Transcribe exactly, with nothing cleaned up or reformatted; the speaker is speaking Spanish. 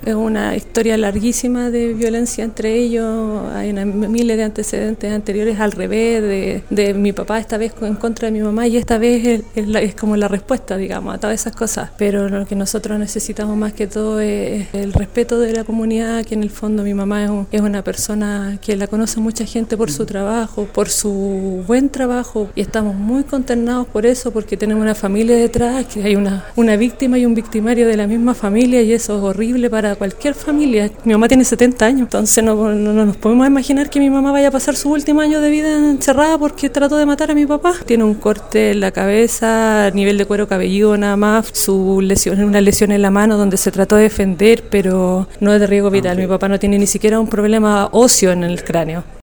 Es una historia larguísima de violencia entre ellos, hay una miles de antecedentes anteriores al revés, de, de mi papá esta vez en contra de mi mamá y esta vez es, es, la, es como la respuesta, digamos, a todas esas cosas. Pero lo que nosotros necesitamos más que todo es el respeto de la comunidad, que en el fondo mi mamá es, un, es una persona que la conoce mucha gente por su trabajo, por su buen trabajo, y estamos muy consternados por eso, porque tenemos una familia detrás, que hay una, una víctima y un victimario de la misma familia, y eso es horrible para cualquier familia. Mi mamá tiene setenta años, entonces no, no, no nos podemos imaginar que mi mamá vaya a pasar su último año de vida encerrada porque trató de matar a mi papá. Tiene un corte en la cabeza, a nivel de cuero cabelludo nada más, su lesión, una lesión en la mano donde se trató de defender, pero no es de riesgo vital. Mi papá no tiene ni siquiera un problema óseo en el cráneo.